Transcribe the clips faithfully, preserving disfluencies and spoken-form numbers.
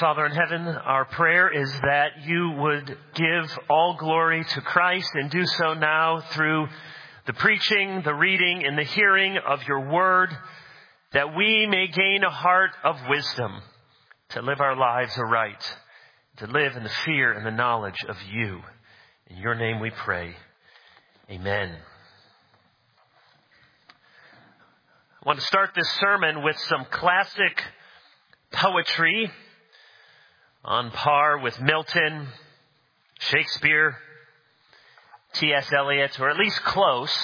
Father in heaven, our prayer is that you would give all glory to Christ and do so now through the preaching, the reading, and the hearing of your word, that we may gain a heart of wisdom to live our lives aright, to live in the fear and the knowledge of you. In your name we pray. Amen. I want to start this sermon with some classic poetry on par with Milton, Shakespeare, T S Eliot, or at least close.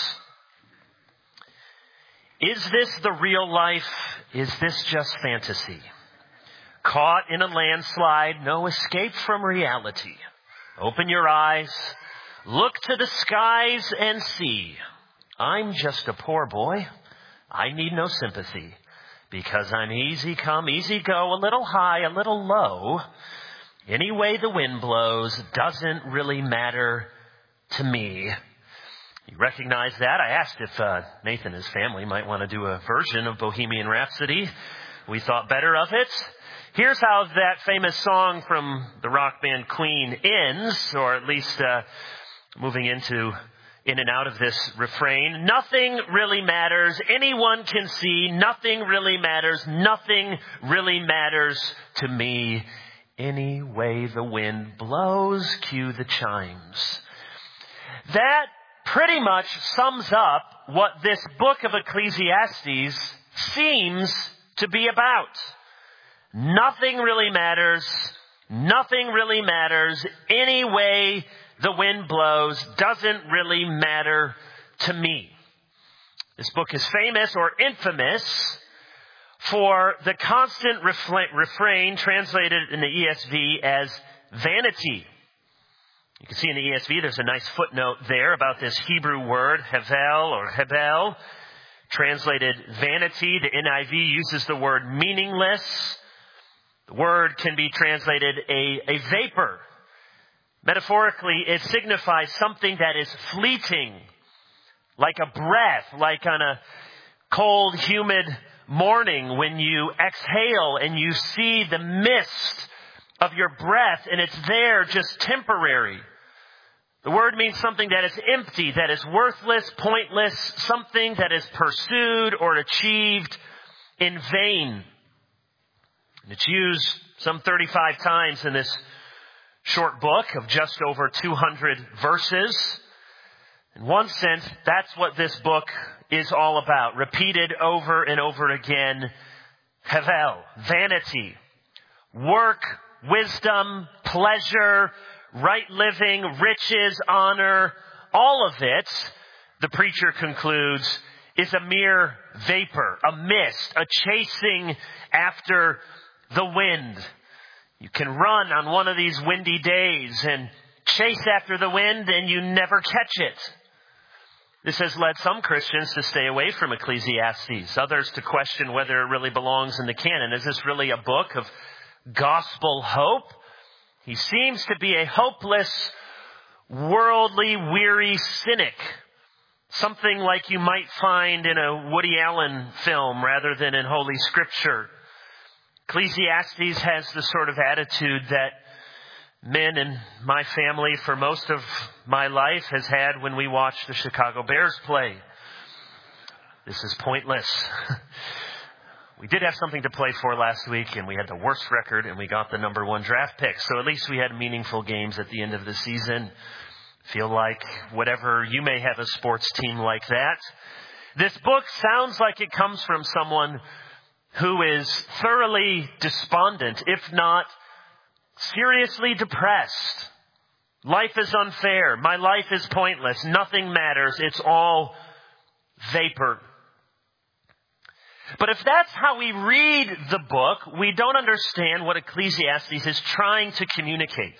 Is this the real life? Is this just fantasy? Caught in a landslide, no escape from reality. Open your eyes, look to the skies and see. I'm just a poor boy. I need no sympathy. Because I'm easy come, easy go, a little high, a little low. Any way the wind blows doesn't really matter to me. You recognize that? I asked if uh, Nathan and his family might want to do a version of Bohemian Rhapsody. We thought better of it. Here's how that famous song from the rock band Queen ends, or at least uh, moving into in and out of this refrain. Nothing really matters. Anyone can see. Nothing really matters. Nothing really matters to me. Any way the wind blows, cue the chimes. That pretty much sums up what this book of Ecclesiastes seems to be about. Nothing really matters. Nothing really matters. Any way the wind blows doesn't really matter to me. This book is famous or infamous for the constant refla- refrain translated in the E S V as vanity. You can see in the E S V there's a nice footnote there about this Hebrew word, hevel or hebel, translated vanity. The N I V uses the word meaningless. The word can be translated a, a vapor. Metaphorically, it signifies something that is fleeting, like a breath, like on a cold, humid morning when you exhale and you see the mist of your breath and it's there just temporary. The word means something that is empty, that is worthless, pointless, something that is pursued or achieved in vain. And it's used some thirty-five times in this short book of just over two hundred verses. In one sense, that's what this book is all about. Repeated over and over again. Hevel, vanity, work, wisdom, pleasure, right living, riches, honor, all of it, the preacher concludes, is a mere vapor, a mist, a chasing after the wind. You can run on one of these windy days and chase after the wind and you never catch it. This has led some Christians to stay away from Ecclesiastes, others to question whether it really belongs in the canon. Is this really a book of gospel hope? He seems to be a hopeless, worldly, weary cynic. Something like you might find in a Woody Allen film rather than in Holy Scripture. Ecclesiastes has the sort of attitude that men in my family for most of my life has had when we watch the Chicago Bears play. This is pointless. We did have something to play for last week, and we had the worst record, and we got the number one draft pick. So at least we had meaningful games at the end of the season. Feel like whatever, you may have a sports team like that. This book sounds like it comes from someone who is thoroughly despondent, if not seriously depressed. Life is unfair. My life is pointless. Nothing matters. It's all vapor. But if that's how we read the book, we don't understand what Ecclesiastes is trying to communicate.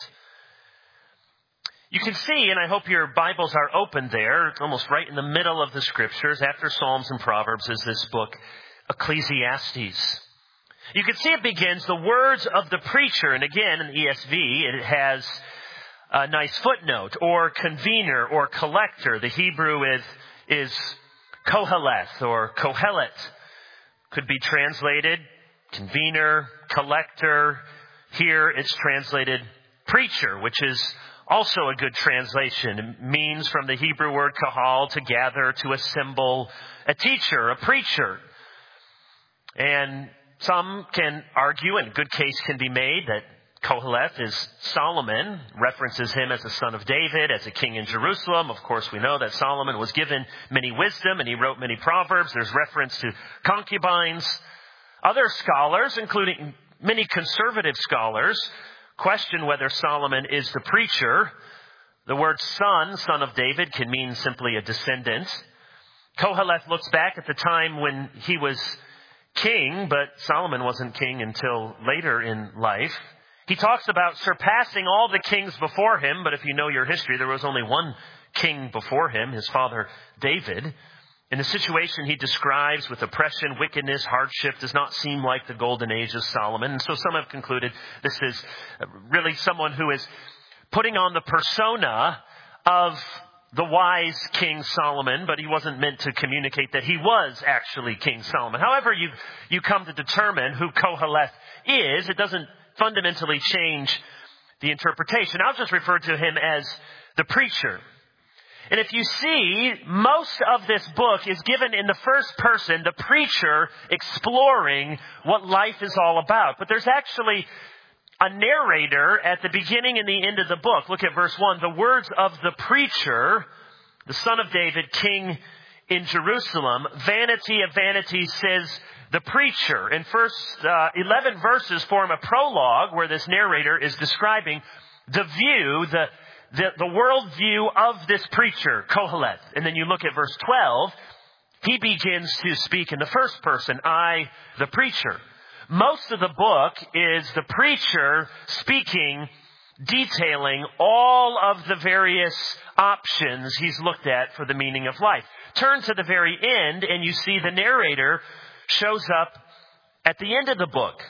You can see, and I hope your Bibles are open there, almost right in the middle of the Scriptures, after Psalms and Proverbs, is this book, Ecclesiastes. You can see it begins, the words of the preacher, and again, in the E S V, it has a nice footnote, or convener, or collector. The Hebrew is, is koheleth, or kohelet. Could be translated convener, collector, Here it's translated preacher, which is also a good translation. It means from the Hebrew word kahal, to gather, to assemble, a teacher, a preacher. And some can argue, and a good case can be made, that Koheleth is Solomon, references him as the son of David, as a king in Jerusalem. Of course, we know that Solomon was given many wisdom and he wrote many proverbs. There's reference to concubines. Other scholars, including many conservative scholars, question whether Solomon is the preacher. The word son, son of David, can mean simply a descendant. Koheleth looks back at the time when he was king, but Solomon wasn't king until later in life. He talks about surpassing all the kings before him, but if you know your history, there was only one king before him, his father David. And the situation he describes with oppression, wickedness, hardship does not seem like the golden age of Solomon. And so some have concluded this is really someone who is putting on the persona of the wise King Solomon, but he wasn't meant to communicate that he was actually King Solomon. However you, you come to determine who Koheleth is, it doesn't fundamentally change the interpretation. I'll just refer to him as the preacher. And if you see, most of this book is given in the first person, the preacher exploring what life is all about. But there's actually a narrator at the beginning and the end of the book. Look at verse one. The words of the preacher, the son of David, king in Jerusalem. Vanity of vanities, says the preacher. And first uh, eleven verses form a prologue where this narrator is describing the view, the The, the world view of this preacher, Koheleth. And then you look at verse twelve, he begins to speak in the first person, I, the preacher. Most of the book is the preacher speaking, detailing all of the various options he's looked at for the meaning of life. Turn to the very end and you see the narrator shows up at the end of the book.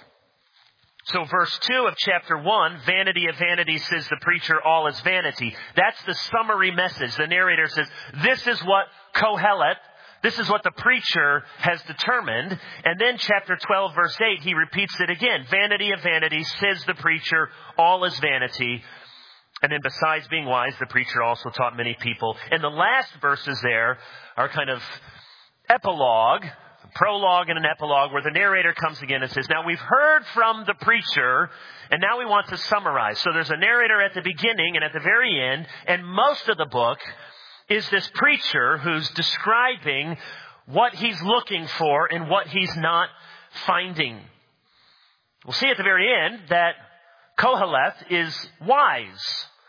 So verse two of chapter one, vanity of vanities, says the preacher, all is vanity. That's the summary message. The narrator says, this is what Koheleth, this is what the preacher has determined. And then chapter twelve, verse eight, he repeats it again. Vanity of vanities, says the preacher, all is vanity. And then besides being wise, the preacher also taught many people. And the last verses there are kind of epilogue, prologue and an epilogue, where the narrator comes again and says, now we've heard from the preacher, and now we want to summarize. So there's a narrator at the beginning and at the very end, and most of the book is this preacher who's describing what he's looking for and what he's not finding. We'll see at the very end that Koheleth is wise,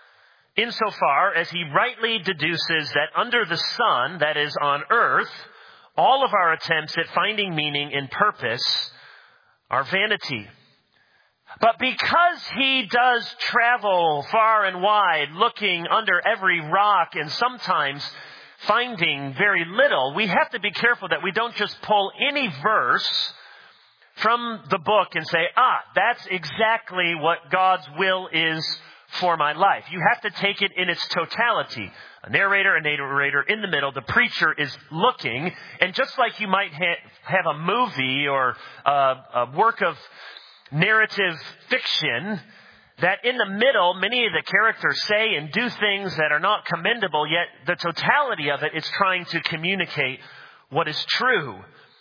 insofar as he rightly deduces that under the sun, that is on earth, all of our attempts at finding meaning and purpose are vanity. But because he does travel far and wide, looking under every rock and sometimes finding very little, we have to be careful that we don't just pull any verse from the book and say, ah, that's exactly what God's will is for my life. You have to take it in its totality. A narrator, a narrator in the middle. The preacher is looking. And just like you might ha- have a movie or a, a work of narrative fiction, that in the middle, many of the characters say and do things that are not commendable, yet the totality of it is trying to communicate what is true.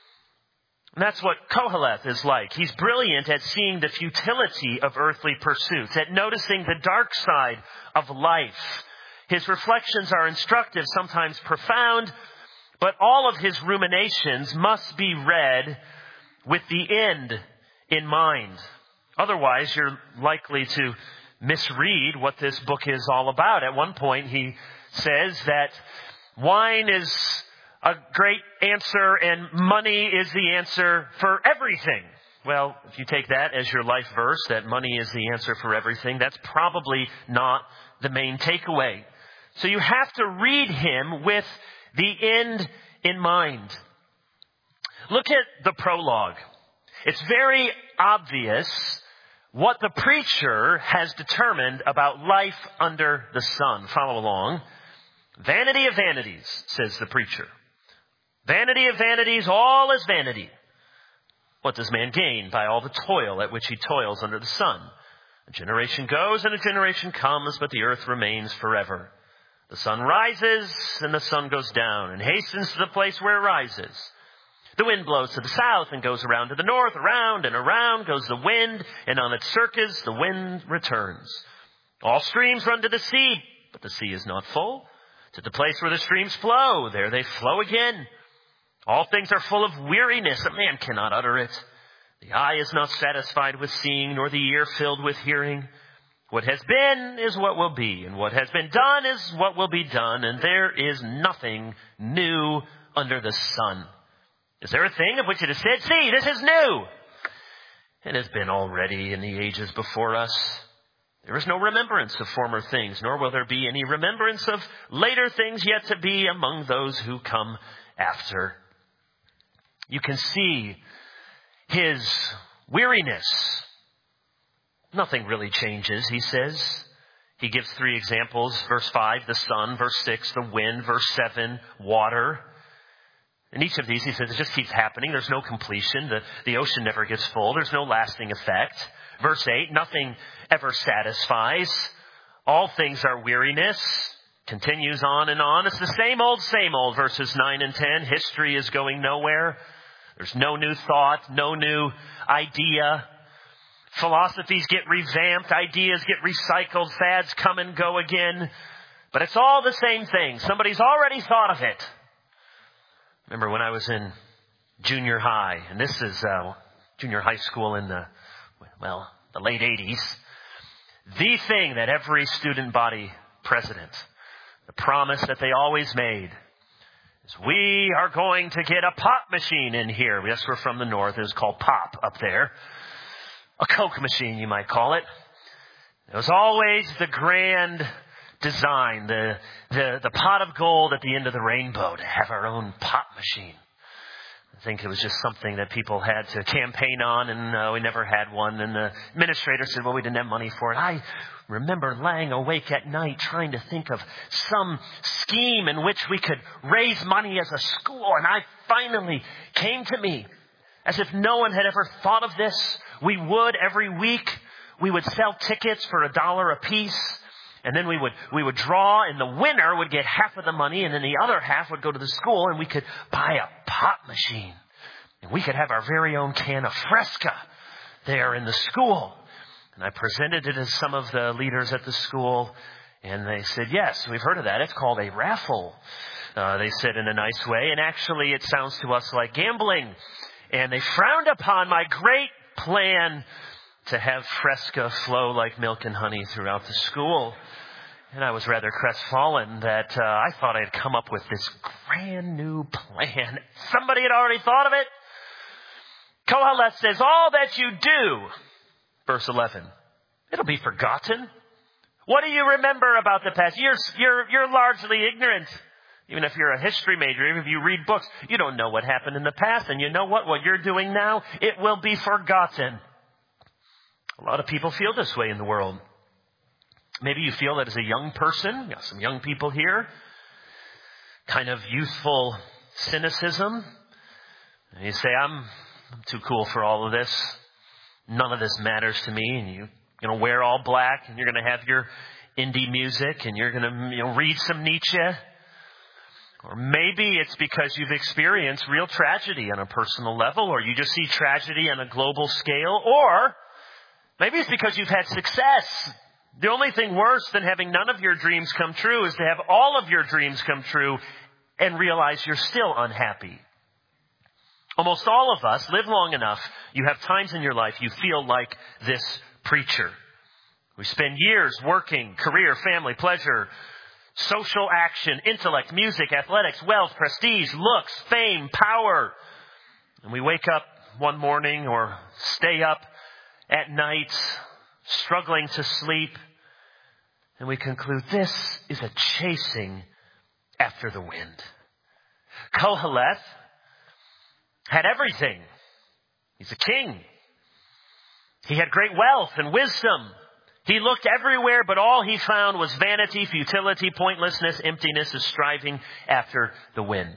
And that's what Koheleth is like. He's brilliant at seeing the futility of earthly pursuits, at noticing the dark side of life. His reflections are instructive, sometimes profound, but all of his ruminations must be read with the end in mind. Otherwise, you're likely to misread what this book is all about. At one point, he says that wine is a great answer and money is the answer for everything. Well, if you take that as your life verse, that money is the answer for everything, that's probably not the main takeaway. So you have to read him with the end in mind. Look at the prologue. It's very obvious what the preacher has determined about life under the sun. Follow along. Vanity of vanities, says the preacher. Vanity of vanities, all is vanity. What does man gain by all the toil at which he toils under the sun? A generation goes and a generation comes, but the earth remains forever. The sun rises and the sun goes down and hastens to the place where it rises. The wind blows to the south and goes around to the north. Around and around goes the wind, and on its circuits the wind returns. All streams run to the sea, but the sea is not full. To the place where the streams flow, there they flow again. All things are full of weariness. A man cannot utter it. The eye is not satisfied with seeing, nor the ear filled with hearing. What has been is what will be, and what has been done is what will be done, and there is nothing new under the sun. Is there a thing of which it is said, see, this is new? It has been already in the ages before us. There is no remembrance of former things, nor will there be any remembrance of later things yet to be among those who come after. You can see his weariness. Nothing really changes, he says. He gives three examples. Verse five, the sun. Verse six, the wind. Verse seven, water. In each of these, he says, it just keeps happening. There's no completion. The, the ocean never gets full. There's no lasting effect. Verse eight, nothing ever satisfies. All things are weariness. Continues on and on. It's the same old, same old. Verses nine and ten. History is going nowhere. There's no new thought, no new idea. Philosophies get revamped. Ideas get recycled. Fads come and go again. But it's all the same thing. Somebody's already thought of it. Remember when I was in junior high, and this is uh, junior high school in the, well, the late eighties. The thing that every student body president, the promise that they always made, is we are going to get a pop machine in here. Yes, we're from the north. It's called pop up there. A Coke machine, you might call it. It was always the grand design, the, the, the pot of gold at the end of the rainbow to have our own pop machine. I think it was just something that people had to campaign on, and uh, we never had one. And the administrator said, well, we didn't have money for it. I remember lying awake at night trying to think of some scheme in which we could raise money as a school. And I finally came to me, as if no one had ever thought of this. We would every week, we would sell tickets for a dollar a piece. And then we would, we would draw, and the winner would get half of the money, and then the other half would go to the school, and we could buy a pop machine. And we could have our very own can of Fresca there in the school. And I presented it to some of the leaders at the school, and they said, yes, we've heard of that. It's called a raffle. Uh, they said in a nice way, and actually it sounds to us like gambling. And they frowned upon my great plan to have Fresca flow like milk and honey throughout the school. And I was rather crestfallen that uh, I thought I had come up with this brand new plan. Somebody had already thought of it. Koheleth says, all that you do, verse eleven, it'll be forgotten. What do you remember about the past? You're, you're, you're largely ignorant. Even if you're a history major, even if you read books, you don't know what happened in the past. And you know what? What you're doing now, it will be forgotten. A lot of people feel this way in the world. Maybe you feel that as a young person. We got some young people here. Kind of youthful cynicism. And you say, I'm, I'm too cool for all of this. None of this matters to me. And you're going to wear all black, and you're going to have your indie music, and you're going to, you know, read some Nietzsche. Or maybe it's because you've experienced real tragedy on a personal level, or you just see tragedy on a global scale, or maybe it's because you've had success. The only thing worse than having none of your dreams come true is to have all of your dreams come true and realize you're still unhappy. Almost all of us live long enough. You have times in your life you feel like this preacher. We spend years working, career, family, pleasure, social action, intellect, music, athletics, wealth, prestige, looks, fame, power. And we wake up one morning or stay up at night, struggling to sleep, and we conclude this is a chasing after the wind. Koheleth had everything. He's a king. He had great wealth and wisdom. He looked everywhere, but all he found was vanity, futility, pointlessness, emptiness, is striving after the wind.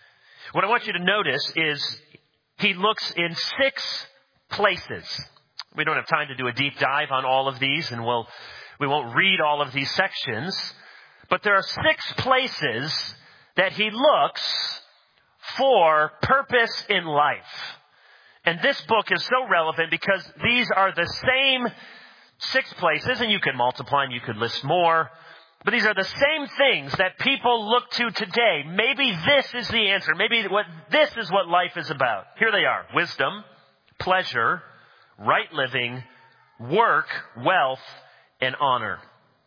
What I want you to notice is he looks in six places. We don't have time to do a deep dive on all of these, and we'll, we won't read all of these sections. But there are six places that he looks for purpose in life. And this book is so relevant because these are the same six places, and you could multiply them, you could list more. But these are the same things that people look to today. Maybe this is the answer. Maybe what this is what life is about. Here they are. Wisdom, pleasure, right living, work, wealth, and honor.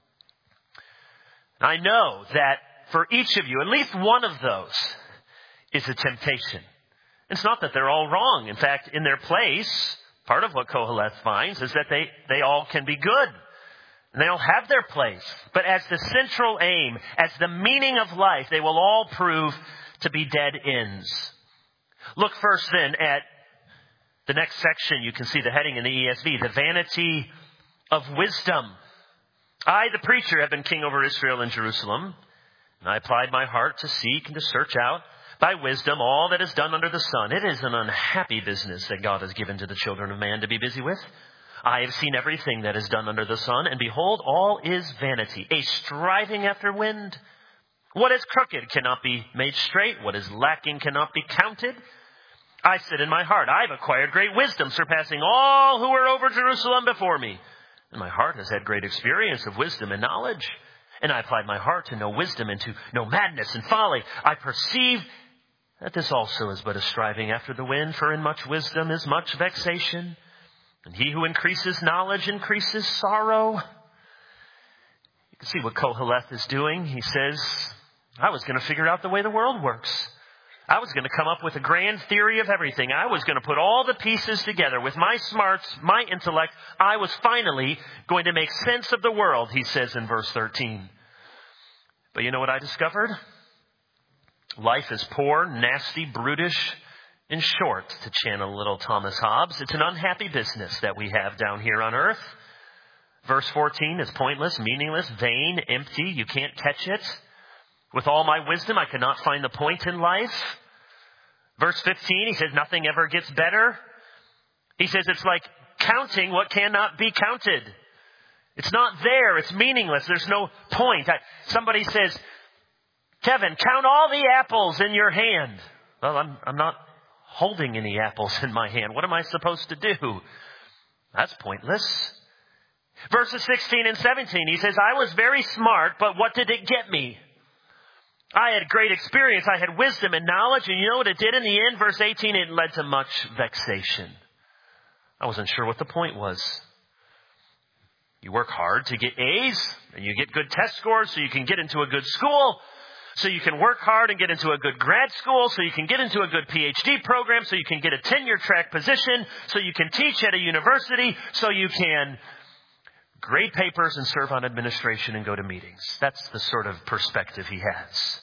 I know that for each of you, at least one of those is a temptation. It's not that they're all wrong. In fact, in their place, part of what Koheleth finds is that they, they all can be good. And they all have their place. But as the central aim, as the meaning of life, they will all prove to be dead ends. Look first then at the next section. You can see the heading in the E S V, the vanity of wisdom. I, the preacher, have been king over Israel and Jerusalem. And I applied my heart to seek and to search out by wisdom all that is done under the sun. It is an unhappy business that God has given to the children of man to be busy with. I have seen everything that is done under the sun, and behold, all is vanity, a striving after wind. What is crooked cannot be made straight. What is lacking cannot be counted. I said in my heart, I've acquired great wisdom, surpassing all who were over Jerusalem before me. And my heart has had great experience of wisdom and knowledge. And I applied my heart to know wisdom and to know madness and folly. I perceive that this also is but a striving after the wind, for in much wisdom is much vexation. And he who increases knowledge increases sorrow. You can see what Koheleth is doing. He says, I was going to figure out the way the world works. I was going to come up with a grand theory of everything. I was going to put all the pieces together with my smarts, my intellect. I was finally going to make sense of the world, he says in verse thirteen. But you know what I discovered? Life is poor, nasty, brutish, in short, to channel little Thomas Hobbes. It's an unhappy business that we have down here on earth. Verse fourteen is pointless, meaningless, vain, empty. You can't catch it. With all my wisdom, I could not find the point in life. Verse fifteen, he says, nothing ever gets better. He says it's like counting what cannot be counted. It's not there. It's meaningless. There's no point. I, somebody says, Kevin, count all the apples in your hand. Well, I'm, I'm not holding any apples in my hand. What am I supposed to do? That's pointless. Verses sixteen and seventeen, he says, I was very smart, but what did it get me? I had great experience. I had wisdom and knowledge. And you know what it did in the end? Verse eighteen, it led to much vexation. I wasn't sure what the point was. You work hard to get A's and you get good test scores so you can get into a good school. So you can work hard and get into a good grad school, so you can get into a good P H D program, so you can get a tenure track position, so you can teach at a university, so you can grade papers and serve on administration and go to meetings. That's the sort of perspective he has.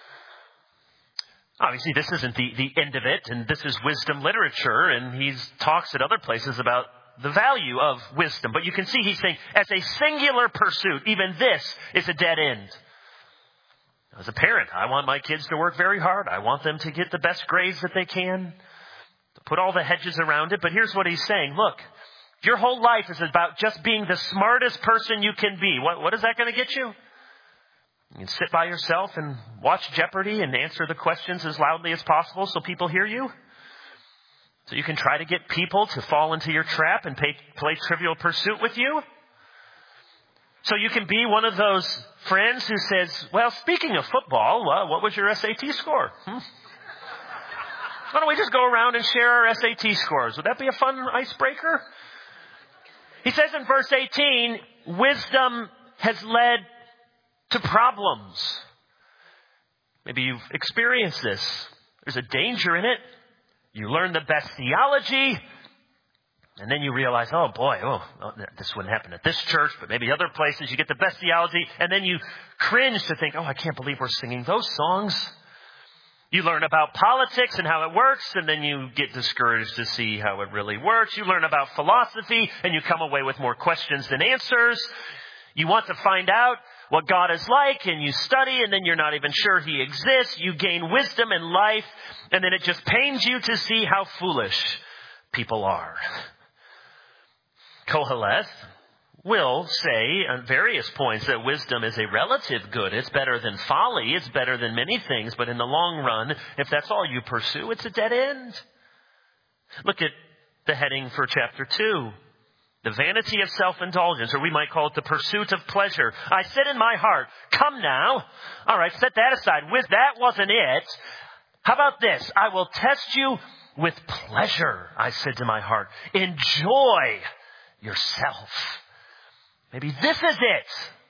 Obviously, this isn't the, the end of it, and this is wisdom literature, and he talks at other places about the value of wisdom. But you can see he's saying, as a singular pursuit, even this is a dead end. As a parent, I want my kids to work very hard. I want them to get the best grades that they can, to put all the hedges around it. But here's what he's saying. Look, your whole life is about just being the smartest person you can be. What, what is that going to get you? You can sit by yourself and watch Jeopardy and answer the questions as loudly as possible so people hear you. So you can try to get people to fall into your trap and pay, play Trivial Pursuit with you. So you can be one of those friends who says, well, speaking of football, well, what was your S A T score? Hmm? Why don't we just go around and share our S A T scores? Would that be a fun icebreaker? He says in verse eighteen, wisdom has led to problems. Maybe you've experienced this. There's a danger in it. You learn the best theology, and then you realize, oh boy, oh, this wouldn't happen at this church, but maybe other places. You get the best theology, and then you cringe to think, oh, I can't believe we're singing those songs. You learn about politics and how it works, and then you get discouraged to see how it really works. You learn about philosophy, and you come away with more questions than answers. You want to find out what God is like, and you study, and then you're not even sure He exists. You gain wisdom in life, and then it just pains you to see how foolish people are. Koheleth will say on various points that wisdom is a relative good. It's better than folly. It's better than many things. But in the long run, if that's all you pursue, it's a dead end. Look at the heading for chapter two. The vanity of self-indulgence, or we might call it the pursuit of pleasure. I said in my heart, come now. All right, set that aside. With that wasn't it. How about this? I will test you with pleasure, I said to my heart. Enjoy yourself. Maybe this is it.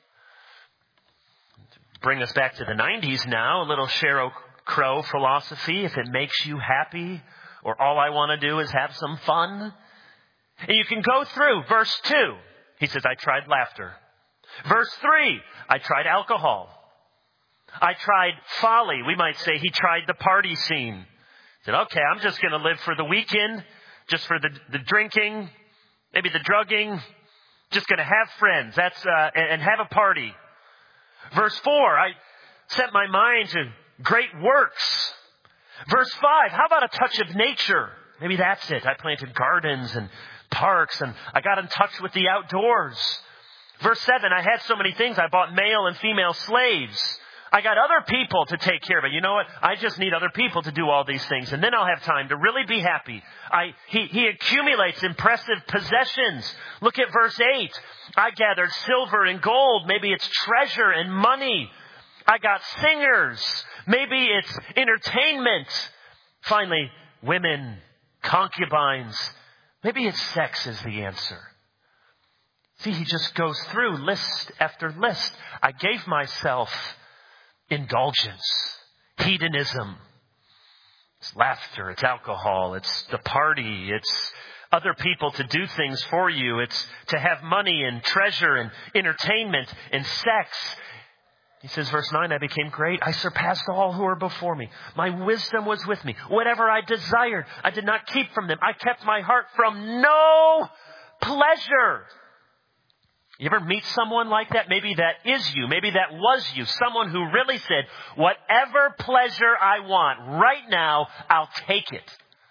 Bring us back to the nineties now. A little Sheryl Crow philosophy. If it makes you happy, or all I want to do is have some fun. And you can go through verse two. He says, I tried laughter. Verse three, I tried alcohol. I tried folly. We might say he tried the party scene. He said, okay, I'm just going to live for the weekend, just for the, the drinking, maybe the drugging, just going to have friends. That's uh, and, and have a party. Verse four, I set my mind to great works. Verse five, how about a touch of nature? Maybe that's it. I planted gardens and parks, and I got in touch with the outdoors. Verse seven, I had so many things. I bought male and female slaves. I got other people to take care of it. You know what? I just need other people to do all these things, and then I'll have time to really be happy. I, he, he accumulates impressive possessions. Look at verse eight. I gathered silver and gold. Maybe it's treasure and money. I got singers. Maybe it's entertainment. Finally, women, concubines. Maybe it's sex is the answer. See, he just goes through list after list. I gave myself indulgence, hedonism. It's laughter, it's alcohol, it's the party, it's other people to do things for you. It's to have money and treasure and entertainment and sex. He says, verse nine, I became great. I surpassed all who were before me. My wisdom was with me. Whatever I desired, I did not keep from them. I kept my heart from no pleasure. You ever meet someone like that? Maybe that is you. Maybe that was you. Someone who really said, whatever pleasure I want right now, I'll take it.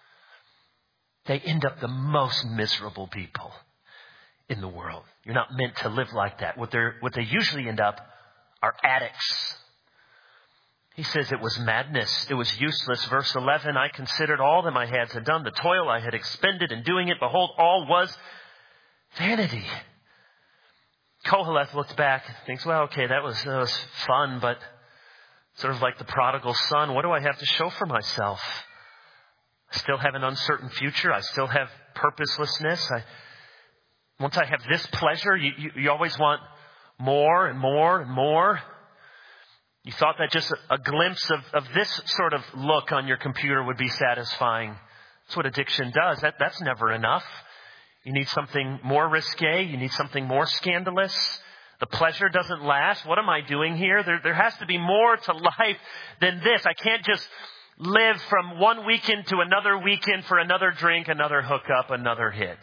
They end up the most miserable people in the world. You're not meant to live like that. What they're, what they usually end up are addicts. He says it was madness. It was useless. Verse eleven, I considered all that my hands had done, the toil I had expended in doing it. Behold, all was vanity. Koheleth looked back and thinks, well, okay, that was, that was fun, but sort of like the prodigal son, what do I have to show for myself? I still have an uncertain future. I still have purposelessness. I, once I have this pleasure, you, you, you always want more and more and more. You thought that just a, a glimpse of, of this sort of look on your computer would be satisfying. That's what addiction does. That, that's never enough. You need something more risque. You need something more scandalous. The pleasure doesn't last. What am I doing here? There, there has to be more to life than this. I can't just live from one weekend to another weekend for another drink, another hookup, another hit.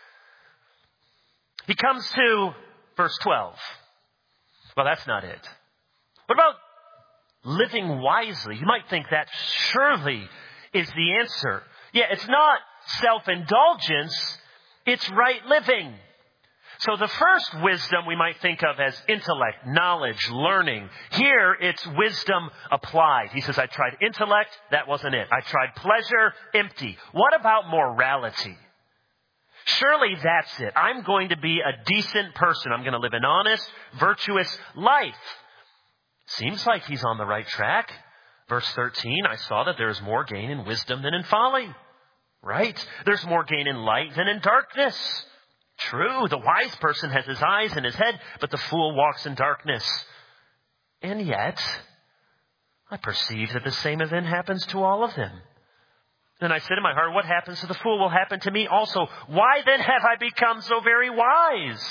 He comes to verse twelve. Well, that's not it. What about living wisely? You might think that surely is the answer. Yeah, it's not self-indulgence. It's right living. So the first wisdom we might think of as intellect, knowledge, learning. Here it's wisdom applied. He says, I tried intellect. That wasn't it. I tried pleasure. Empty. What about morality? Surely that's it. I'm going to be a decent person. I'm going to live an honest, virtuous life. Seems like he's on the right track. Verse thirteen, I saw that there is more gain in wisdom than in folly. Right? There's more gain in light than in darkness. True, the wise person has his eyes in his head, but the fool walks in darkness. And yet, I perceive that the same event happens to all of them. Then I said in my heart, what happens to the fool will happen to me also. Why then have I become so very wise?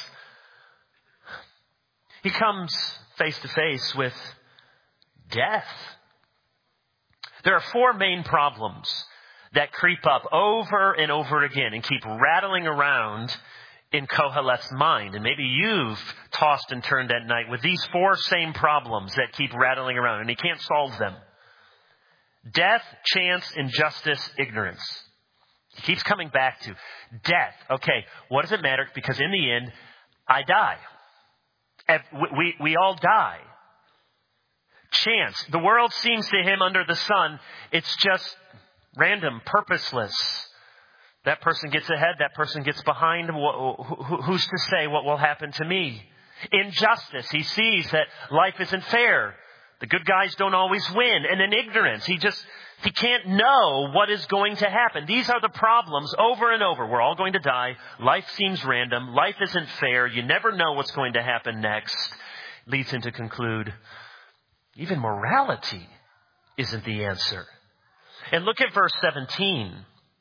He comes face to face with death. There are four main problems that creep up over and over again and keep rattling around in Koheleth's mind. And maybe you've tossed and turned at night with these four same problems that keep rattling around, and he can't solve them. Death, chance, injustice, ignorance. He keeps coming back to death. Okay, what does it matter? Because in the end, I die. We, we, we all die. Chance. The world seems to him under the sun, it's just random, purposeless. That person gets ahead, that person gets behind. Who's to say what will happen to me? Injustice. He sees that life isn't fair. The good guys don't always win. And in ignorance, he just, he can't know what is going to happen. These are the problems over and over. We're all going to die. Life seems random. Life isn't fair. You never know what's going to happen next. Leads him to conclude, even morality isn't the answer. And look at verse seventeen.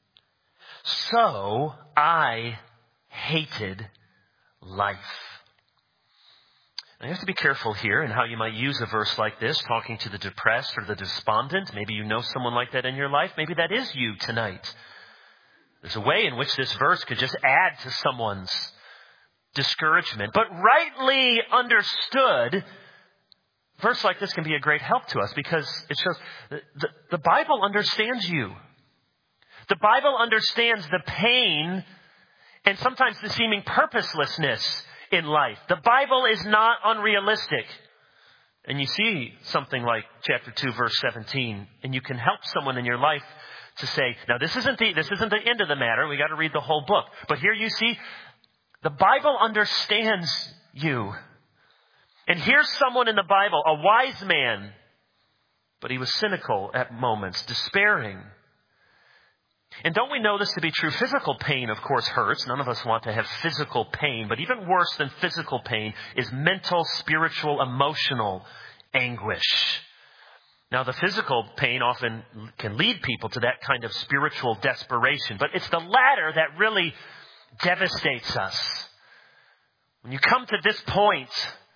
So I hated life. Now you have to be careful here in how you might use a verse like this, talking to the depressed or the despondent. Maybe you know someone like that in your life. Maybe that is you tonight. There's a way in which this verse could just add to someone's discouragement. But rightly understood, a verse like this can be a great help to us because it shows the, the, the Bible understands you. The Bible understands the pain and sometimes the seeming purposelessness in life. The Bible is not unrealistic. And you see something like chapter two, verse seventeen, and you can help someone in your life to say, now this isn't the, this isn't the end of the matter. We got to read the whole book. But here you see, the Bible understands you. And here's someone in the Bible, a wise man, but he was cynical at moments, despairing. And don't we know this to be true? Physical pain, of course, hurts. None of us want to have physical pain. But even worse than physical pain is mental, spiritual, emotional anguish. Now, the physical pain often can lead people to that kind of spiritual desperation. But it's the latter that really devastates us. When you come to this point,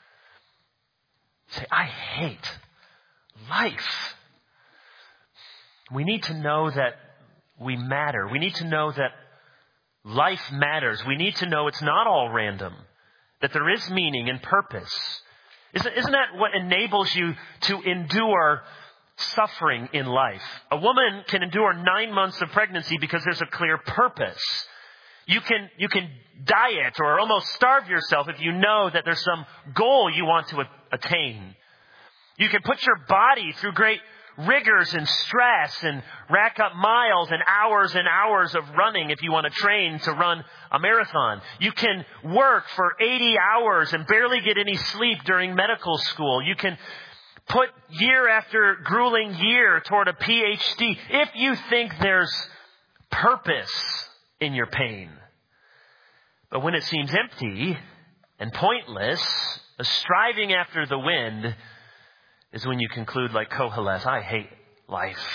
say, I hate life. We need to know that we matter. We need to know that life matters. We need to know it's not all random, that there is meaning and purpose. Isn't, isn't that what enables you to endure suffering in life? A woman can endure nine months of pregnancy because there's a clear purpose. You can, you can diet or almost starve yourself if you know that there's some goal you want to attain. You can put your body through great rigors and stress and rack up miles and hours and hours of running if you want to train to run a marathon. You can work for eighty hours and barely get any sleep during medical school. You can put year after grueling year toward a P H D if you think there's purpose in your pain. But when it seems empty and pointless, a striving after the wind, is when you conclude like Koheleth, I hate life.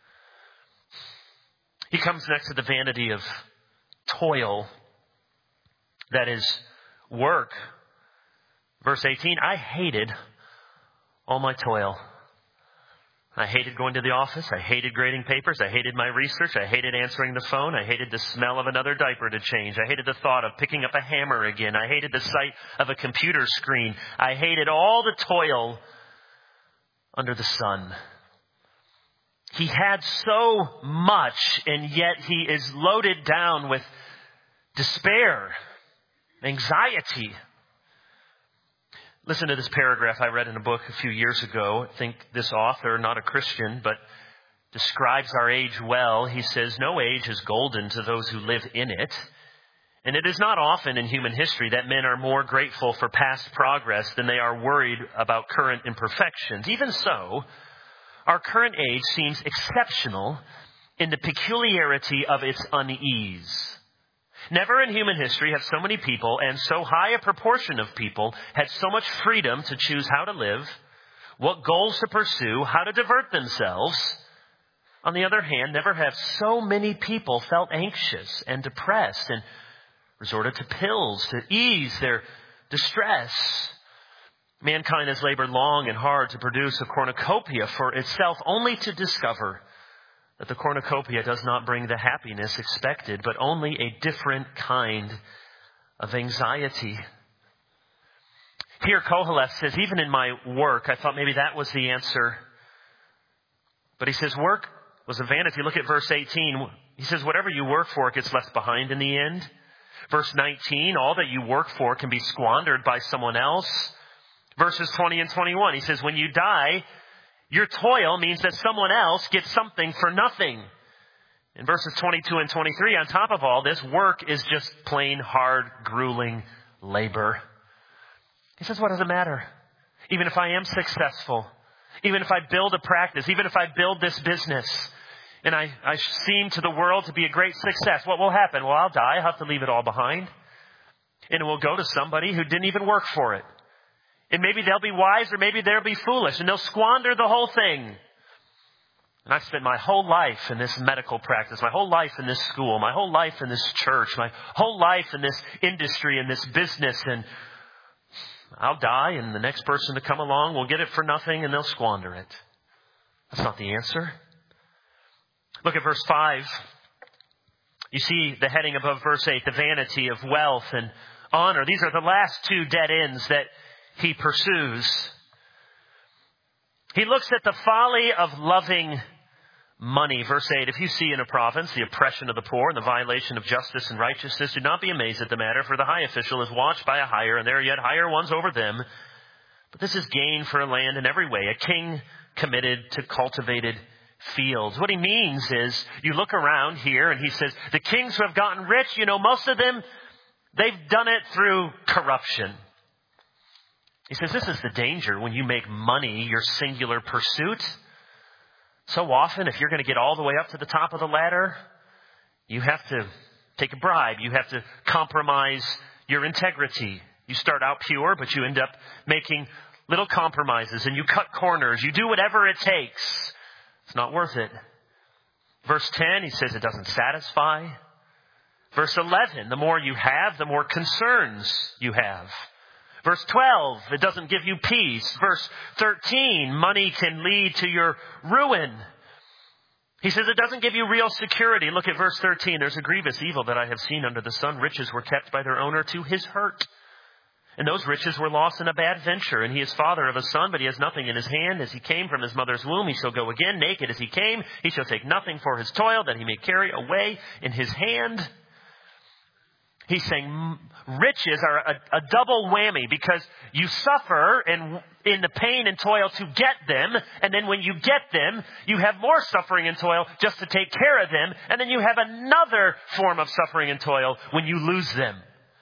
He comes next to the vanity of toil, that is work. Verse eighteen, I hated all my toil. I hated going to the office. I hated grading papers. I hated my research. I hated answering the phone. I hated the smell of another diaper to change. I hated the thought of picking up a hammer again. I hated the sight of a computer screen. I hated all the toil under the sun. He had so much, and yet he is loaded down with despair, anxiety. Listen to this paragraph I read in a book a few years ago. I think this author, not a Christian, but describes our age well. He says, no age is golden to those who live in it. And it is not often in human history that men are more grateful for past progress than they are worried about current imperfections. Even so, our current age seems exceptional in the peculiarity of its unease. Never in human history have so many people and so high a proportion of people had so much freedom to choose how to live, what goals to pursue, how to divert themselves. On the other hand, never have so many people felt anxious and depressed and resorted to pills to ease their distress. Mankind has labored long and hard to produce a cornucopia for itself, only to discover that the cornucopia does not bring the happiness expected, but only a different kind of anxiety. Here, Koheleth says, even in my work, I thought maybe that was the answer. But he says, work was a vanity. Look at verse eighteen. he says, whatever you work for gets left behind in the end. Verse nineteen, all that you work for can be squandered by someone else. Verses twenty and twenty-one, he says, when you die, your toil means that someone else gets something for nothing. In verses twenty-two and twenty-three, on top of all this, work is just plain hard, grueling labor. He says, what does it matter? Even if I am successful, even if I build a practice, even if I build this business, and I, I seem to the world to be a great success, what will happen? Well, I'll die. I'll have to leave it all behind. And it will go to somebody who didn't even work for it. And maybe they'll be wise or maybe they'll be foolish and they'll squander the whole thing. And I've spent my whole life in this medical practice, my whole life in this school, my whole life in this church, my whole life in this industry and this business. And I'll die and the next person to come along will get it for nothing and they'll squander it. That's not the answer. Look at verse five. You see the heading above verse eight, the vanity of wealth and honor. These are the last two dead ends that he pursues. He looks at the folly of loving money. Verse eight, if you see in a province the oppression of the poor and the violation of justice and righteousness, do not be amazed at the matter, for the high official is watched by a higher, and there are yet higher ones over them. But this is gain for a land in every way, a king committed to cultivated fields. What he means is, you look around here and he says, the kings who have gotten rich, you know, most of them, they've done it through corruption. He says, this is the danger when you make money your singular pursuit. So often, if you're going to get all the way up to the top of the ladder, you have to take a bribe. You have to compromise your integrity. You start out pure, but you end up making little compromises and you cut corners. You do whatever it takes. It's not worth it. Verse ten, he says it doesn't satisfy. Verse eleven, the more you have, the more concerns you have. Verse twelve, it doesn't give you peace. Verse thirteen, money can lead to your ruin. He says it doesn't give you real security. Look at verse thirteen. There's a grievous evil that I have seen under the sun. Riches were kept by their owner to his hurt. And those riches were lost in a bad venture. And he is father of a son, but he has nothing in his hand. As he came from his mother's womb, he shall go again. Naked as he came, he shall take nothing for his toil, that he may carry away in his hand. He's saying riches are a, a double whammy, because you suffer and in the pain and toil to get them. And then when you get them, you have more suffering and toil just to take care of them. And then you have another form of suffering and toil when you lose them.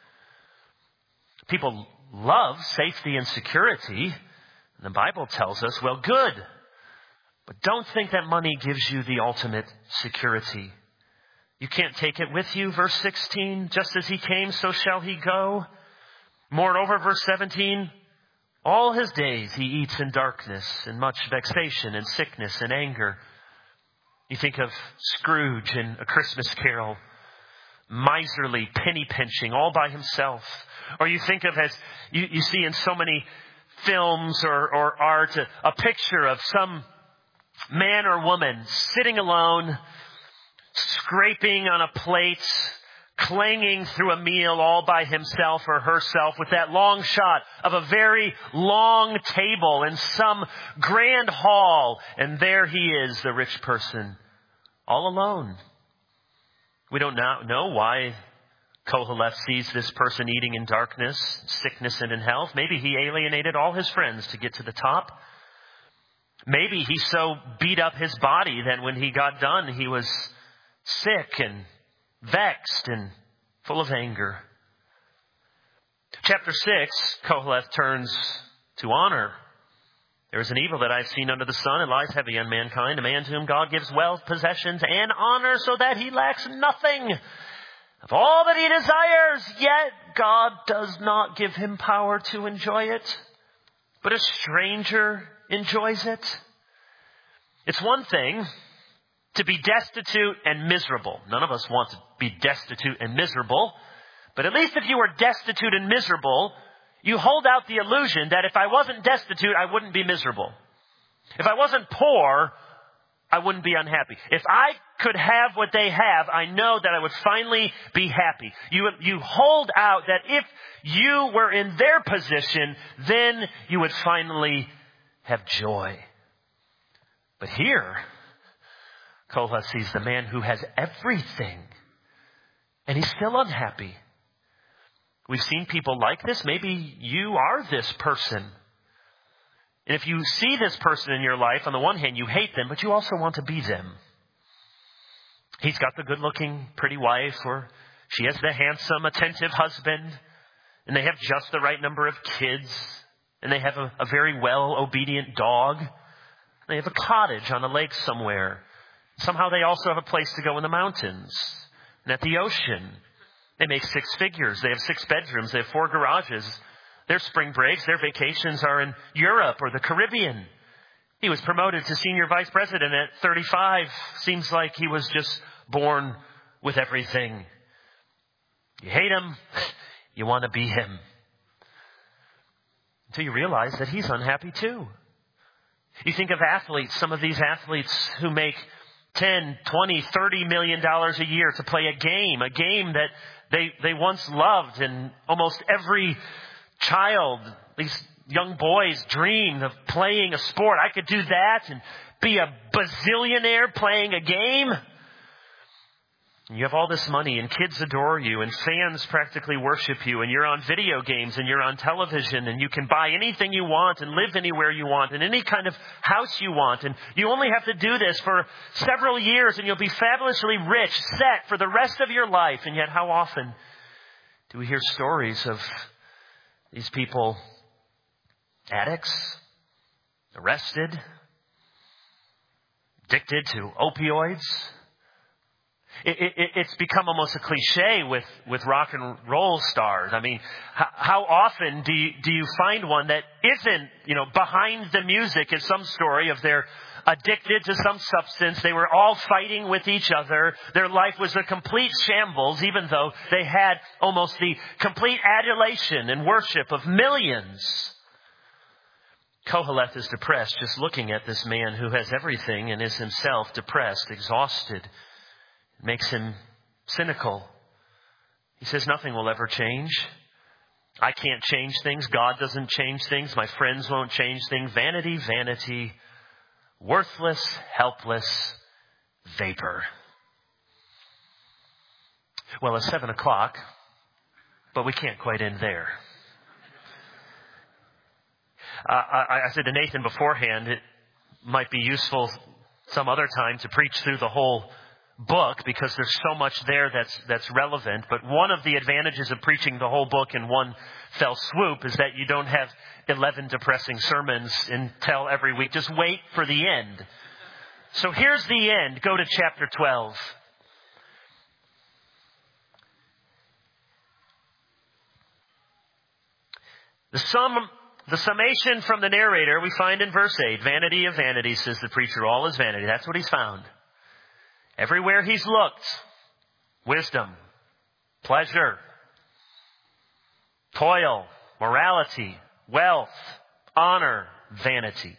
People love safety and security. And the Bible tells us, well, good. But don't think that money gives you the ultimate security. You can't take it with you. Verse sixteen, just as he came, so shall he go. Moreover, verse seventeen, all his days he eats in darkness and much vexation and sickness and anger. You think of Scrooge in A Christmas Carol, miserly, penny pinching, all by himself. Or you think of, as you, you see in so many films or, or art, a, a picture of some man or woman sitting alone, scraping on a plate, clanging through a meal all by himself or herself, with that long shot of a very long table in some grand hall. And there he is, the rich person, all alone. We don't now know why Koheleth sees this person eating in darkness, sickness, and in health. Maybe he alienated all his friends to get to the top. Maybe he so beat up his body that when he got done, he was sick and vexed and full of anger. Chapter six, Koheleth turns to honor. There is an evil that I've seen under the sun. It lies heavy on mankind, a man to whom God gives wealth, possessions, and honor, so that he lacks nothing of all that he desires, yet God does not give him power to enjoy it, but a stranger enjoys it. It's one thing to be destitute and miserable. None of us want to be destitute and miserable, but at least if you were destitute and miserable, you hold out the illusion that if I wasn't destitute, I wouldn't be miserable. If I wasn't poor, I wouldn't be unhappy. If I could have what they have, I know that I would finally be happy. You, you hold out that if you were in their position, then you would finally have joy. But here, Koheleth sees the man who has everything, and he's still unhappy. We've seen people like this. Maybe you are this person. And if you see this person in your life, on the one hand, you hate them, but you also want to be them. He's got the good-looking, pretty wife, or she has the handsome, attentive husband, and they have just the right number of kids, and they have a, a very well-obedient dog. They have a cottage on a lake somewhere. Somehow they also have a place to go in the mountains and at the ocean. They make six figures. They have six bedrooms. They have four garages. Their spring breaks, their vacations are in Europe or the Caribbean. He was promoted to senior vice president at thirty-five. Seems like he was just born with everything. You hate him. You want to be him. Until you realize that he's unhappy too. You think of athletes, some of these athletes who make ten, twenty, thirty million dollars a year to play a game, a game that they, they once loved, and almost every child, these young boys dream of playing a sport. I could do that and be a bazillionaire playing a game. You have all this money and kids adore you and fans practically worship you, and you're on video games and you're on television and you can buy anything you want and live anywhere you want and any kind of house you want. And you only have to do this for several years and you'll be fabulously rich, set for the rest of your life. And yet how often do we hear stories of these people, addicts, arrested, addicted to opioids? It, it, it's become almost a cliche with, with rock and roll stars. I mean, how, how often do you, do you find one that isn't, you know, behind the music is some story of they're addicted to some substance. They were all fighting with each other. Their life was a complete shambles, even though they had almost the complete adulation and worship of millions. Koheleth is depressed just looking at this man who has everything and is himself depressed, exhausted. It makes him cynical. He says, nothing will ever change. I can't change things. God doesn't change things. My friends won't change things. Vanity, vanity. Worthless, helpless, vapor. Well, it's seven o'clock, but we can't quite end there. Uh, I, I said to Nathan beforehand, it might be useful some other time to preach through the whole book because there's so much there that's that's relevant. But one of the advantages of preaching the whole book in one fell swoop is that you don't have eleven depressing sermons until every week. Just wait for the end. So here's the end. Go to chapter twelve. The sum, the summation from the narrator we find in verse eight. Vanity of vanity, says the preacher. All is vanity. That's what he's found. Everywhere he's looked, wisdom, pleasure, toil, morality, wealth, honor, vanity.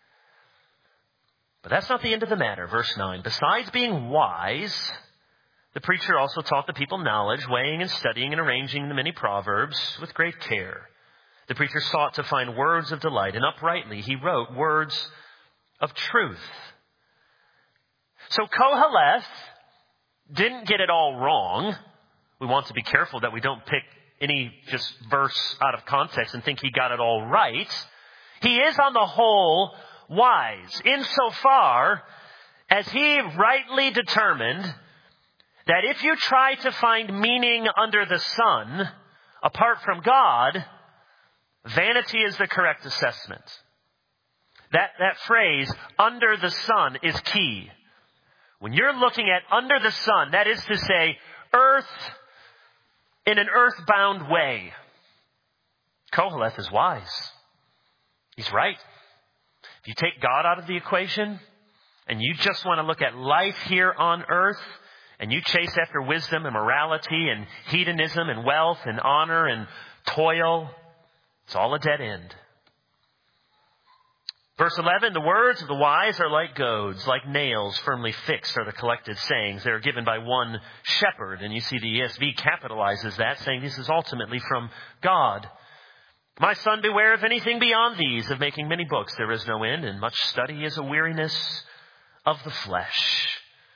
But that's not the end of the matter. Verse nine. Besides being wise, the preacher also taught the people knowledge, weighing and studying and arranging the many proverbs with great care. The preacher sought to find words of delight, and uprightly he wrote words of truth. So Koheleth didn't get it all wrong. We want to be careful that we don't pick any just verse out of context and think he got it all right. He is on the whole wise, insofar as he rightly determined that if you try to find meaning under the sun, apart from God, vanity is the correct assessment. That, that phrase, under the sun, is key. When you're looking at under the sun, that is to say, earth in an earthbound way, Koheleth is wise. He's right. If you take God out of the equation and you just want to look at life here on earth and you chase after wisdom and morality and hedonism and wealth and honor and toil, it's all a dead end. Verse eleven, the words of the wise are like goads, like nails firmly fixed are the collected sayings. They are given by one shepherd. And you see the E S V capitalizes that, saying this is ultimately from God. My son, beware of anything beyond these, of making many books there is no end, and much study is a weariness of the flesh.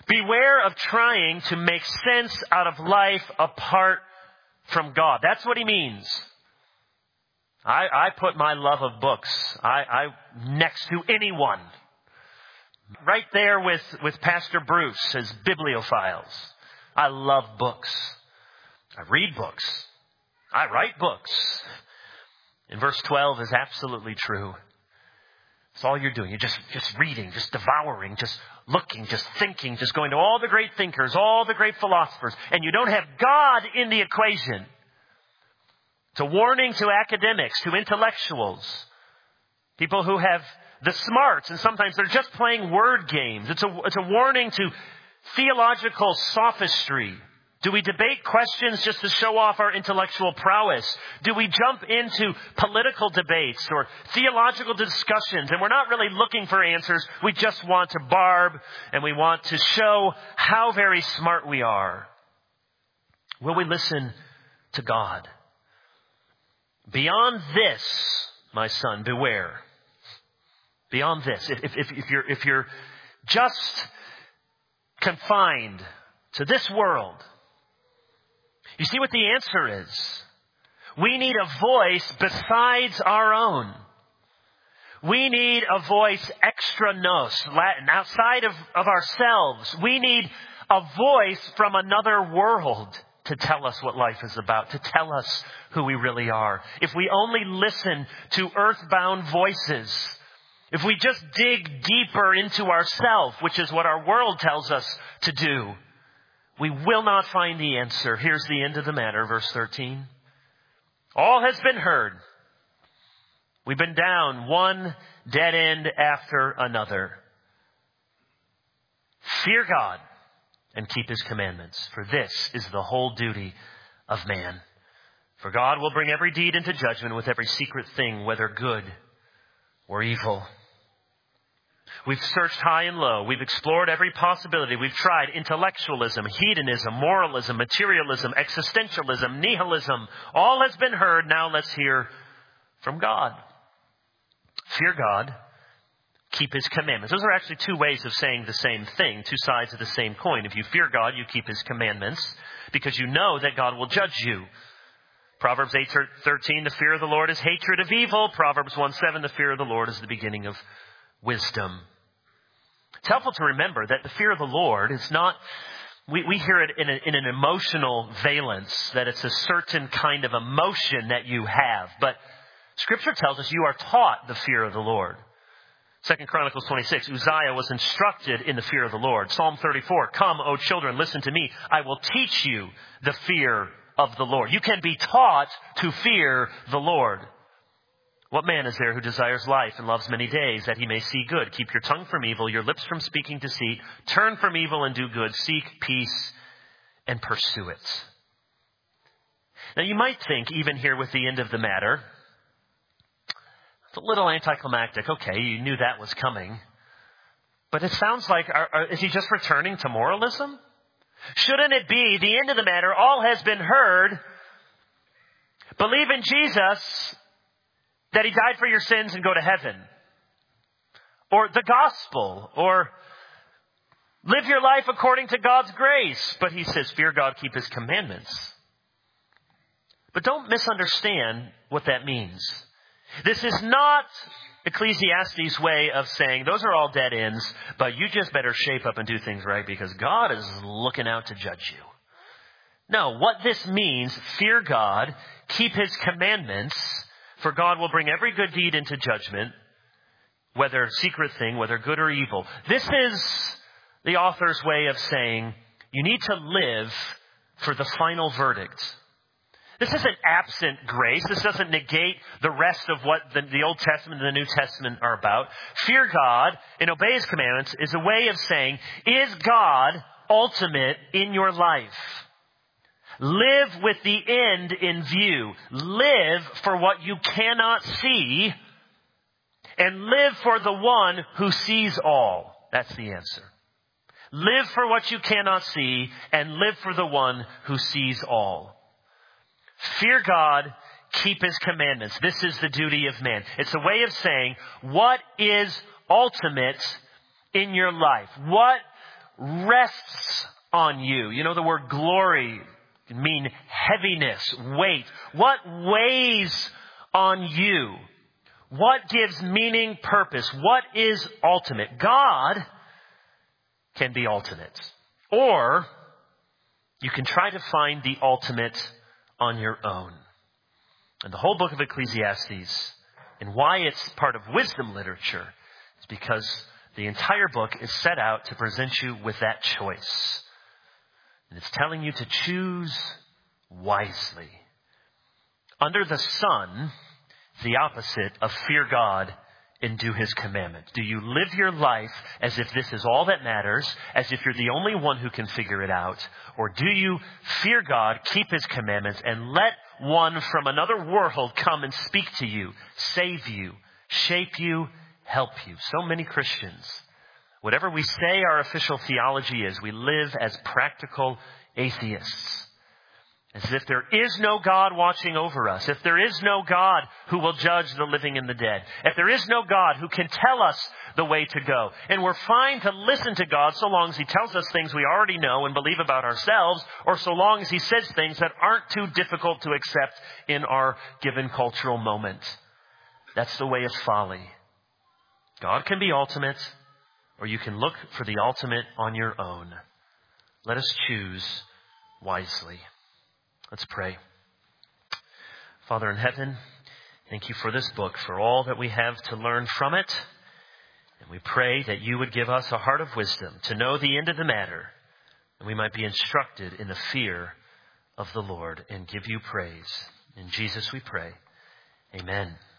Beware of trying to make sense out of life apart from God. That's what he means. I, I put my love of books I, I next to anyone. Right there with, with Pastor Bruce as bibliophiles. I love books. I read books. I write books. And verse twelve is absolutely true. It's all you're doing. You're just, just reading, just devouring, just looking, just thinking, just going to all the great thinkers, all the great philosophers, and you don't have God in the equation. It's a warning to academics, to intellectuals, people who have the smarts, and sometimes they're just playing word games. It's a, it's a warning to theological sophistry. Do we debate questions just to show off our intellectual prowess? Do we jump into political debates or theological discussions and we're not really looking for answers? We just want to barb and we want to show how very smart we are. Will we listen to God? Beyond this, my son, beware. Beyond this, if, if, if, you're, if you're just confined to this world, you see what the answer is. We need a voice besides our own. We need a voice extra nos, Latin, outside of, of ourselves. We need a voice from another world to tell us what life is about, to tell us who we really are. If we only listen to earthbound voices, if we just dig deeper into ourselves, which is what our world tells us to do, we will not find the answer. Here's the end of the matter, verse thirteen. All has been heard. We've been down one dead end after another. Fear God and keep his commandments, for this is the whole duty of man. For God will bring every deed into judgment with every secret thing, whether good or evil. We've searched high and low. We've explored every possibility. We've tried intellectualism, hedonism, moralism, materialism, existentialism, nihilism. All has been heard. Now let's hear from God. Fear God. Keep his commandments. Those are actually two ways of saying the same thing, two sides of the same coin. If you fear God, you keep his commandments because you know that God will judge you. Proverbs eight thirteen, the fear of the Lord is hatred of evil. Proverbs one seven, the fear of the Lord is the beginning of wisdom. It's helpful to remember that the fear of the Lord is not, we, we hear it in, a, in an emotional valence, that it's a certain kind of emotion that you have. But Scripture tells us you are taught the fear of the Lord. Second Chronicles twenty-six, Uzziah was instructed in the fear of the Lord. Psalm thirty-four, come, O children, listen to me. I will teach you the fear of the Lord. You can be taught to fear the Lord. What man is there who desires life and loves many days, that he may see good? Keep your tongue from evil, your lips from speaking deceit. Turn from evil and do good. Seek peace and pursue it. Now you might think, even here with the end of the matter, it's a little anticlimactic. Okay, you knew that was coming. But it sounds like, are, are, is he just returning to moralism? Shouldn't it be the end of the matter? All has been heard. Believe in Jesus, that he died for your sins and go to heaven. Or the gospel. Or live your life according to God's grace. But he says, fear God, keep his commandments. But don't misunderstand what that means. This is not Ecclesiastes' way of saying, those are all dead ends, but you just better shape up and do things right because God is looking out to judge you. No, what this means, fear God, keep his commandments, for God will bring every good deed into judgment, whether secret thing, whether good or evil. This is the author's way of saying you need to live for the final verdict. This isn't absent grace. This doesn't negate the rest of what the, the Old Testament and the New Testament are about. Fear God and obey his commandments is a way of saying, is God ultimate in your life? Live with the end in view. Live for what you cannot see and live for the one who sees all. That's the answer. Live for what you cannot see and live for the one who sees all. Fear God, keep his commandments. This is the duty of man. It's a way of saying what is ultimate in your life. What rests on you? You know, the word glory can mean heaviness, weight. What weighs on you? What gives meaning, purpose? What is ultimate? God can be ultimate. Or you can try to find the ultimate on your own. And the whole book of Ecclesiastes, and why it's part of wisdom literature, is because the entire book is set out to present you with that choice. And it's telling you to choose wisely. Under the sun, the opposite of fear God and do his commandments. Do you live your life as if this is all that matters, as if you're the only one who can figure it out? Or do you fear God, keep his commandments, and let one from another world come and speak to you, save you, shape you, help you? So many Christians, whatever we say our official theology is, we live as practical atheists. As if there is no God watching over us. If there is no God who will judge the living and the dead. If there is no God who can tell us the way to go. And we're fine to listen to God so long as he tells us things we already know and believe about ourselves, or so long as he says things that aren't too difficult to accept in our given cultural moment. That's the way of folly. God can be ultimate, or you can look for the ultimate on your own. Let us choose wisely. Let's pray. Father in heaven, thank you for this book, for all that we have to learn from it. And we pray that you would give us a heart of wisdom to know the end of the matter, and we might be instructed in the fear of the Lord and give you praise. In Jesus we pray. Amen.